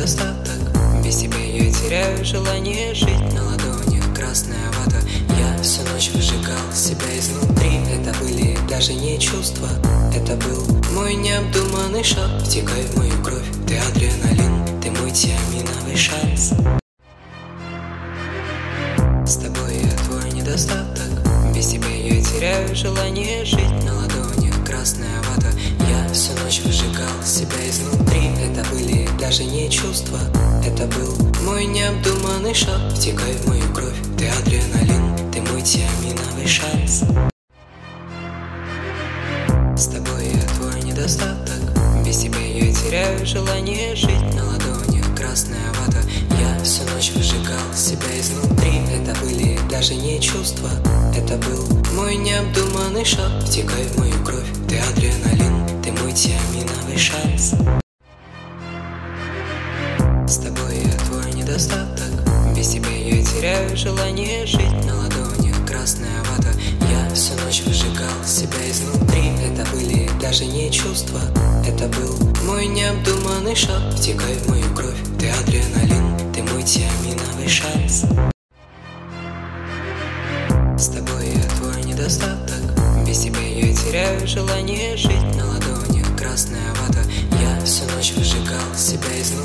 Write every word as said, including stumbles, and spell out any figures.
недостаток. Без тебя я теряю желание жить. На ладонях красная вата. Я всю ночь выжигал себя изнутри. Это были даже не чувства, это был мой необдуманный шаг. Втекай в мою кровь, ты адреналин, ты мой тиаминовый шанс. С тобой я твой недостаток. Без тебя я теряю желание жить. На ладонях красная вата. Я всю ночь выжигал себя изнутри. Это были даже не чувства, это был мой необдуманный шаг. Втекай в мою кровь, ты адреналин, ты мой тиаминовый шанс. С тобой я твой недостаток. Без тебя я теряю желание жить. На ладонях красная вата. Я всю ночь выжигал себя изнутри. Это были даже не чувства, это был мой необдуманный шаг. Втекай в мою кровь, ты адреналин, ты мой тиаминовый шанс. С тобой я твой недостаток. Без тебя я теряю желание жить. На ладонях красная вата. Я всю ночь выжигал себя изнутри. Это были даже не чувства, это был мой необдуманный шаг. Втекай в мою кровь, ты адреналин, ты мой тиаминовый шанс. С тобой я твой недостаток. Без тебя я теряю желание жить. На ладонях красная вата. Я всю ночь выжигал себя изнутри.